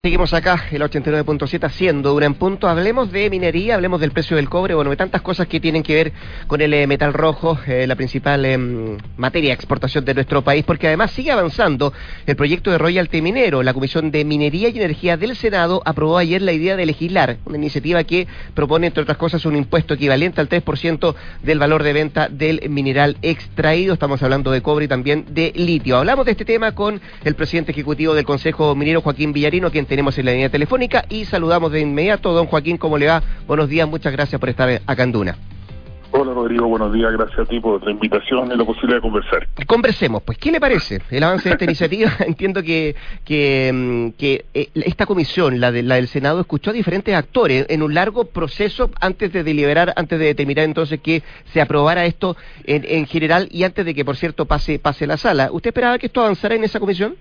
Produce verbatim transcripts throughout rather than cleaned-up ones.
Seguimos acá, el ochenta y nueve punto siete, haciendo una en punto. Hablemos de minería, hablemos del precio del cobre, bueno, de tantas cosas que tienen que ver con el eh, metal rojo, eh, la principal eh, materia de exportación de nuestro país, porque además sigue avanzando el proyecto de royalty minero. La Comisión de Minería y Energía del Senado aprobó ayer la idea de legislar, una iniciativa que propone, entre otras cosas, un impuesto equivalente al tres por ciento del valor de venta del mineral extraído. Estamos hablando de cobre y también de litio. Hablamos de este tema con el presidente ejecutivo del Consejo Minero, Joaquín Villarino, quien tenemos en la línea telefónica, y saludamos de inmediato. Don Joaquín, ¿cómo le va? Buenos días, muchas gracias por estar acá en Duna. Hola Rodrigo, buenos días, gracias a ti por la invitación y la posibilidad de conversar. Conversemos, pues, ¿qué le parece el avance de esta iniciativa? Entiendo que que, que eh, esta comisión, la, de, la del Senado, escuchó a diferentes actores en un largo proceso antes de deliberar, antes de determinar entonces que se aprobara esto en, en general y antes de que, por cierto, pase pase la sala. ¿Usted esperaba que esto avanzara en esa comisión?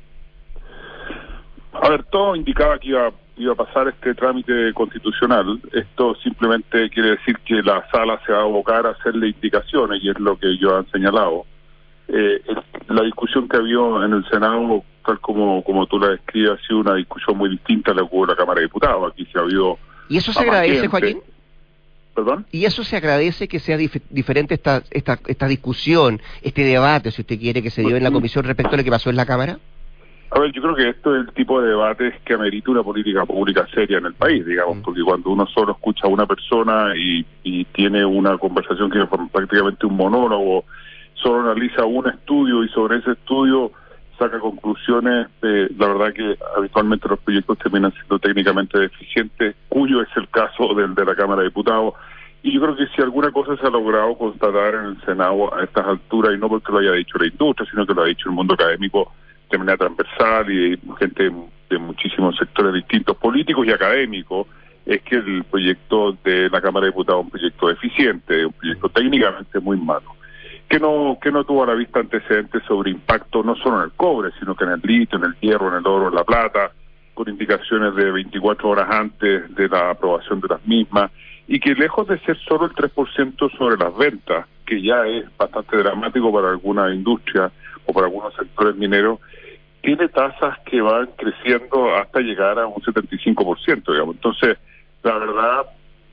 A ver, todo indicaba que iba, iba a pasar este trámite constitucional. Esto simplemente quiere decir que la sala se va a abocar a hacerle indicaciones, y es lo que yo he señalado. Eh, el, la discusión que había en el Senado, tal como, como tú la describes, ha sido una discusión muy distinta a la que hubo en la Cámara de Diputados. Aquí se ha habido... ¿Y eso se agradece, Joaquín? ¿Perdón? ¿Y eso se agradece, que sea dif diferente esta, esta, esta discusión, este debate, si usted quiere, que se dio en la comisión respecto a lo que pasó en la Cámara? A ver, yo creo que esto es el tipo de debates que amerita una política pública seria en el país, digamos, mm. porque cuando uno solo escucha a una persona y, y tiene una conversación que es prácticamente un monólogo, solo analiza un estudio y sobre ese estudio saca conclusiones, eh, la verdad que habitualmente los proyectos terminan siendo técnicamente deficientes, cuyo es el caso del de la Cámara de Diputados. Y yo creo que si alguna cosa se ha logrado constatar en el Senado a estas alturas, y no porque lo haya dicho la industria, sino que lo ha dicho el mundo académico de manera transversal y gente de muchísimos sectores distintos, políticos y académicos, es que el proyecto de la Cámara de Diputados es un proyecto deficiente, un proyecto técnicamente muy malo, que no que no tuvo a la vista antecedentes sobre impacto no solo en el cobre, sino que en el litio, en el hierro, en el oro, en la plata, con indicaciones de veinticuatro horas antes de la aprobación de las mismas, y que lejos de ser solo el tres por ciento sobre las ventas, que ya es bastante dramático para alguna industria o para algunos sectores mineros, tiene tasas que van creciendo hasta llegar a un setenta y cinco por ciento, digamos. Entonces, la verdad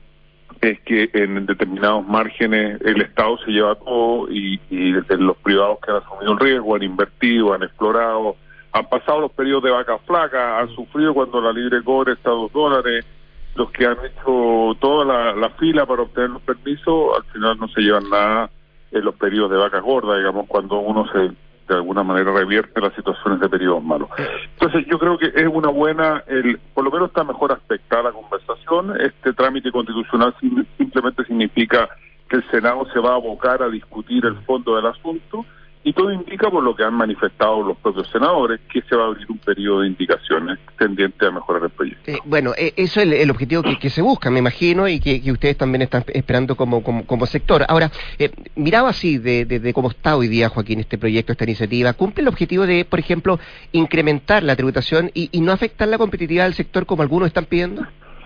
es que en determinados márgenes el Estado se lleva todo y, y los privados que han asumido el riesgo, han invertido, han explorado, han pasado los periodos de vacas flacas, han sufrido cuando la libre cobre está a dos dólares, los que han hecho toda la, la fila para obtener los permisos, al final no se llevan nada en los periodos de vacas gordas, digamos, cuando uno se de alguna manera revierte las situaciones de periodos malos. Entonces yo creo que es una buena, el, por lo menos está mejor aspectada la conversación. Este trámite constitucional sim, simplemente significa que el Senado se va a abocar a discutir el fondo del asunto, y todo indica, por lo que han manifestado los propios senadores, que se va a abrir un periodo de indicaciones tendiente a mejorar el proyecto. Eh, bueno, eh, eso es el, el objetivo que, que se busca, me imagino, y que, que ustedes también están esperando como, como, como sector. Ahora, eh, mirado así de, de, de cómo está hoy día, Joaquín, este proyecto, esta iniciativa, ¿cumple el objetivo de, por ejemplo, incrementar la tributación y, y no afectar la competitividad del sector como algunos están pidiendo?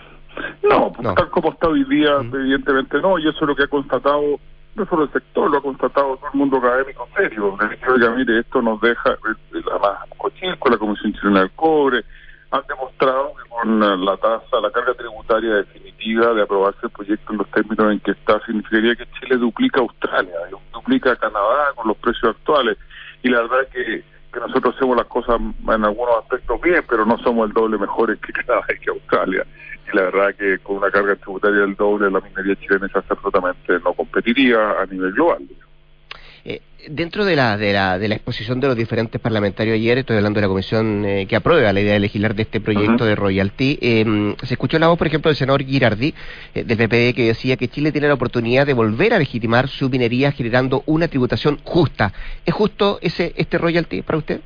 No, no. Tal como está hoy día, mm. evidentemente no, y eso es lo que ha constatado no solo el sector, lo ha constatado todo el mundo académico serio. Oiga, mire, esto nos deja, además, con la Comisión Chilena del Cobre, han demostrado que con la tasa, la carga tributaria definitiva de aprobarse el proyecto en los términos en que está, significaría que Chile duplica a Australia, duplica a Canadá con los precios actuales, y la verdad es que, que nosotros hacemos las cosas en algunos aspectos bien, pero no somos el doble mejores que Canadá y que Australia. Y la verdad que con una carga tributaria del doble, la minería chilena es absolutamente no competiría a nivel global. Eh, dentro de la, de la de la exposición de los diferentes parlamentarios ayer, estoy hablando de la comisión eh, que aprueba la idea de legislar de este proyecto uh-huh. de royalty, eh, se escuchó la voz, por ejemplo, del senador Girardi, eh, del P P D, que decía que Chile tiene la oportunidad de volver a legitimar su minería generando una tributación justa. ¿Es justo ese este royalty para usted?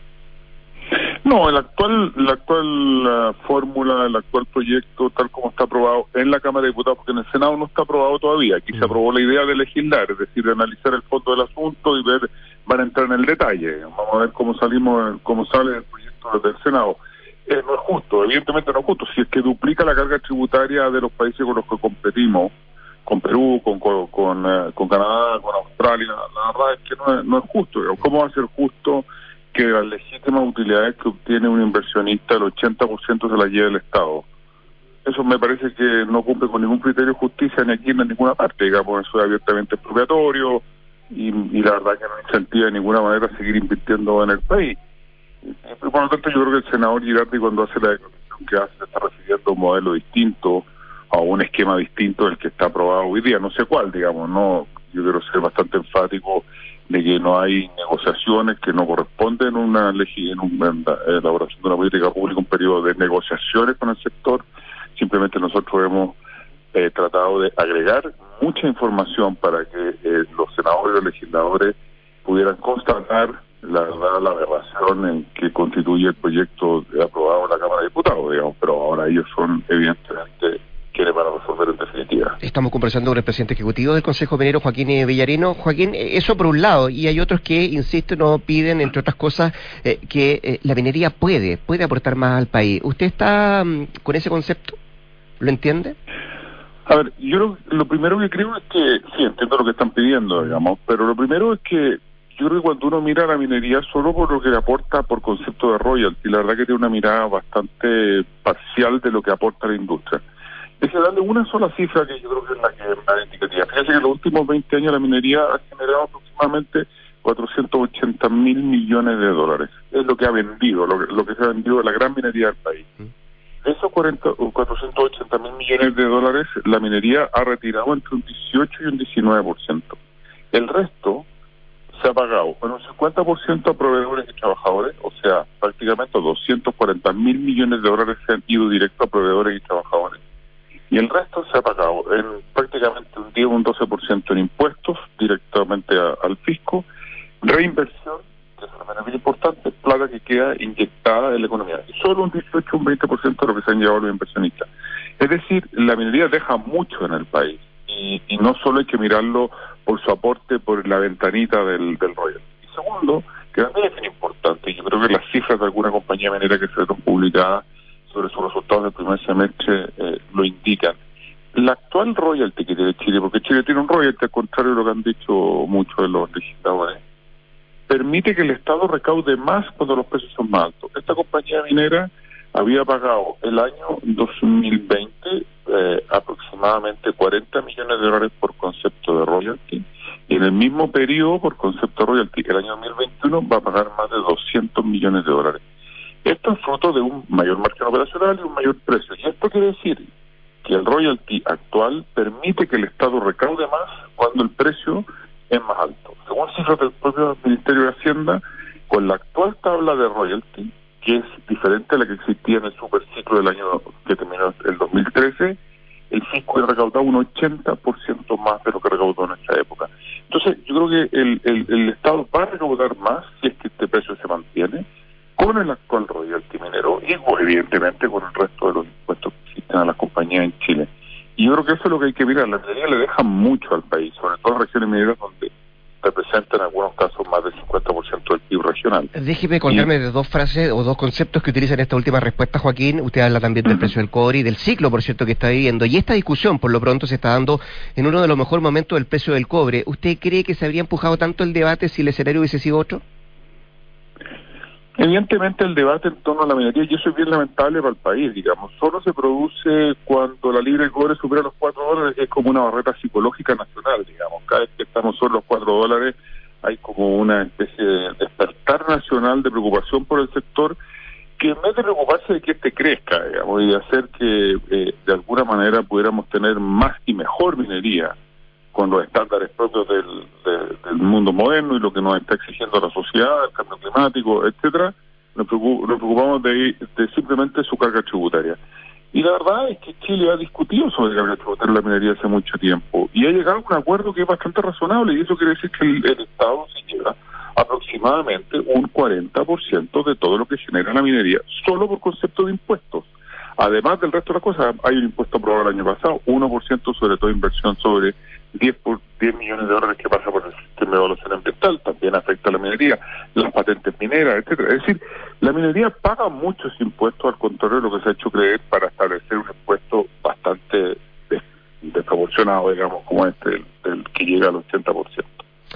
No, el actual, la actual uh, fórmula, el actual proyecto, tal como está aprobado en la Cámara de Diputados, porque en el Senado no está aprobado todavía. Aquí mm. se aprobó la idea de legislar, es decir, de analizar el fondo del asunto y ver, van a entrar en el detalle. Vamos a ver cómo salimos, cómo sale el proyecto del Senado. Eh, no es justo, evidentemente no es justo. Si es que duplica la carga tributaria de los países con los que competimos, con Perú, con con, con, uh, con Canadá, con Australia, la verdad es que no es, no es justo. ¿Cómo va a ser justo que de las legítimas utilidades que obtiene un inversionista, el ochenta por ciento se las lleva el Estado. Eso me parece que no cumple con ningún criterio de justicia ni aquí ni en ninguna parte, digamos, eso es abiertamente expropiatorio y, y la verdad que no incentiva de ninguna manera seguir invirtiendo en el país. Y, por lo tanto, yo creo que el senador Girardi, cuando hace la declaración que hace, se está refiriendo a un modelo distinto, a un esquema distinto del que está aprobado hoy día, no sé cuál, digamos, no, yo quiero ser bastante enfático de que no hay negociaciones, que no corresponden una legi en una elaboración de una política pública, un periodo de negociaciones con el sector. Simplemente nosotros hemos eh, tratado de agregar mucha información para que eh, los senadores y los legisladores pudieran constatar la verdad, la aberración en que constituye el proyecto aprobado en la Cámara de Diputados, digamos, pero ahora ellos son evidentemente quiere para resolver en definitiva. Estamos conversando con el presidente ejecutivo del Consejo Minero, Joaquín Villarino. Joaquín, eso por un lado, y hay otros que, insisto, nos piden, entre otras cosas, eh, que eh, la minería puede, puede aportar más al país. ¿Usted está um, con ese concepto? ¿Lo entiende? A ver, yo lo primero que creo es que, sí, entiendo lo que están pidiendo, digamos, pero lo primero es que yo creo que cuando uno mira la minería solo por lo que le aporta por concepto de royalty, la verdad que tiene una mirada bastante parcial de lo que aporta la industria. Es que darle una sola cifra que yo creo que es la que es la indicativa. Fíjense que en los últimos veinte años la minería ha generado aproximadamente cuatrocientos ochenta mil millones de dólares. Es lo que ha vendido, lo que, lo que se ha vendido de la gran minería del país. De esos cuatrocientos ochenta mil millones de dólares, la minería ha retirado entre un dieciocho y un diecinueve por ciento. El resto se ha pagado con un cincuenta por ciento a proveedores y trabajadores, o sea, prácticamente doscientos cuarenta mil millones de dólares se han ido directo a proveedores y trabajadores. Y el resto se ha pagado en prácticamente un diez o un doce por ciento en impuestos directamente a, al fisco, reinversión, que es una manera muy importante, plata que queda inyectada en la economía. Y solo un dieciocho o un veinte por ciento de lo que se han llevado los inversionistas. Es decir, la minería deja mucho en el país. Y, y no solo hay que mirarlo por su aporte por la ventanita del, del royalty. Y segundo, que también es importante, yo creo que las cifras de alguna compañía minera que se fueron publicadas sobre sus resultados del primer semestre eh, lo indican. La actual royalty que tiene Chile, porque Chile tiene un royalty, al contrario de lo que han dicho muchos de los legisladores, permite que el Estado recaude más cuando los precios son más altos. Esta compañía minera había pagado el año dos mil veinte eh, aproximadamente cuarenta millones de dólares por concepto de royalty, y en el mismo periodo, por concepto de royalty, el año dos mil veintiuno va a pagar más de doscientos millones de dólares. Esto es fruto de un mayor margen operacional y un mayor precio. Y esto quiere decir que el royalty actual permite que el Estado recaude más cuando el precio es más alto. Según cifras del propio Ministerio de Hacienda, con la actual tabla de royalty, que es diferente a la que existía en el superciclo del año que terminó el dos mil trece, el fisco ha recaudado un ochenta por ciento más de lo que recaudó en esa época. Entonces, yo creo que el, el, el Estado va a recaudar más si es que este precio se mantiene, con el actual royalty minero y evidentemente con el resto de los impuestos que existen a las compañías en Chile. Y yo creo que eso es lo que hay que mirar. La minería le deja mucho al país, sobre todo en regiones mineras donde representan en algunos casos más del cincuenta por ciento del P I B regional. Déjeme colgarme y... de dos frases o dos conceptos que utiliza en esta última respuesta, Joaquín. Usted habla también del uh-huh. precio del cobre y del ciclo, por cierto, que está viviendo. Y esta discusión, por lo pronto, se está dando en uno de los mejores momentos del precio del cobre. ¿Usted cree que se habría empujado tanto el debate si el escenario hubiese sido otro? Evidentemente el debate en torno a la minería, y eso es bien lamentable para el país, digamos, solo se produce cuando la libra de cobre supera los cuatro dólares, que es como una barrera psicológica nacional, digamos. Cada vez que estamos sobre los cuatro dólares hay como una especie de despertar nacional de preocupación por el sector, que en vez de preocuparse de que este crezca, digamos, y de hacer que eh, de alguna manera pudiéramos tener más y mejor minería, con los estándares propios del, de, del mundo moderno y lo que nos está exigiendo la sociedad, el cambio climático, etcétera, nos, preocup, nos preocupamos de, de simplemente su carga tributaria. Y la verdad es que Chile ha discutido sobre la carga tributaria de la minería hace mucho tiempo y ha llegado a un acuerdo que es bastante razonable, y eso quiere decir que el, el Estado se lleva aproximadamente un cuarenta por ciento de todo lo que genera la minería, solo por concepto de impuestos. Además del resto de las cosas, hay un impuesto aprobado el año pasado, uno por ciento sobre toda inversión sobre diez por diez millones de dólares que pasa por el sistema de evaluación ambiental, también afecta a la minería, las patentes mineras, etcétera. Es decir, la minería paga muchos impuestos, al contrario de lo que se ha hecho creer, para establecer un impuesto bastante desproporcionado, digamos, como este, el, el que llega al ochenta por ciento. Eh,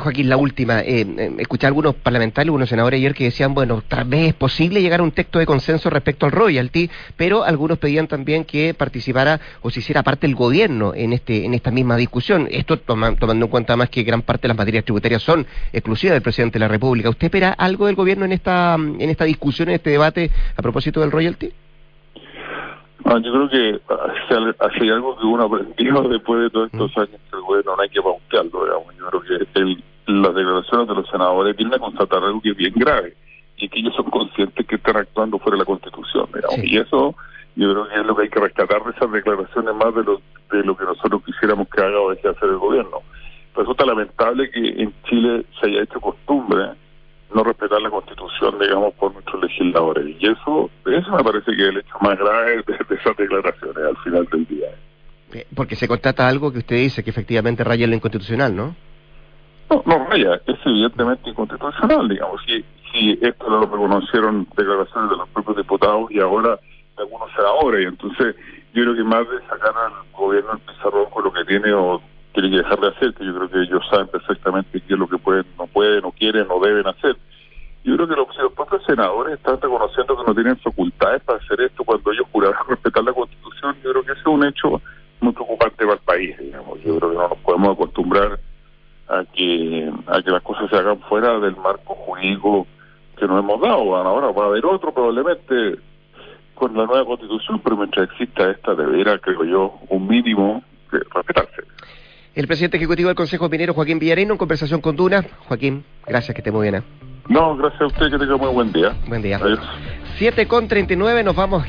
Joaquín, la última. Eh, eh, escuché a algunos parlamentarios, algunos senadores ayer que decían, bueno, tal vez es posible llegar a un texto de consenso respecto al royalty, pero algunos pedían también que participara o se hiciera parte el gobierno en este en esta misma discusión. Esto toma, tomando en cuenta más que gran parte de las materias tributarias son exclusivas del presidente de la República. ¿Usted espera algo del gobierno en esta en esta discusión, en este debate a propósito del royalty? Ah, yo creo que si hay algo que uno aprendió después de todos estos años que el gobierno no hay que pautearlo, digamos. Yo creo que el, las declaraciones de los senadores vienen a constatar algo que es bien grave, y que ellos son conscientes que están actuando fuera de la Constitución, digamos. Sí. Y eso yo creo que es lo que hay que rescatar de esas declaraciones, más de lo, de lo que nosotros quisiéramos que haga o deje de hacer el gobierno. Resulta lamentable que en Chile se haya hecho costumbre no respetar la Constitución, digamos, por nuestros legisladores. Y eso eso me parece que es el hecho más grave de, de esas declaraciones al final del día. Porque se constata algo que usted dice que efectivamente raya en lo inconstitucional, ¿no? No, no raya, es evidentemente inconstitucional, digamos. Si, si esto lo reconocieron declaraciones de los propios diputados y ahora de algunos senadores, y entonces yo creo que más de sacar al gobierno el pizarrón con lo que tiene o tiene que dejar de hacer, que yo creo que ellos saben perfectamente qué es lo que pueden, no pueden, o quieren, o deben hacer. Yo creo que los, los propios senadores están reconociendo que no tienen facultades para hacer esto cuando ellos juraron respetar la Constitución. Yo creo que ese es un hecho muy preocupante para el país, digamos. Yo creo que no nos podemos acostumbrar a que a que las cosas se hagan fuera del marco jurídico que nos hemos dado. Ahora va a haber otro probablemente con la nueva Constitución, pero mientras exista esta, deberá, creo yo, un mínimo de respetarse. El presidente ejecutivo del Consejo Minero, Joaquín Villarino, en conversación con Duna. Joaquín, gracias, que esté muy bien. ¿eh? No, gracias a usted, que tenga muy buen día. Buen día. Adiós. siete con treinta y nueve, nos vamos.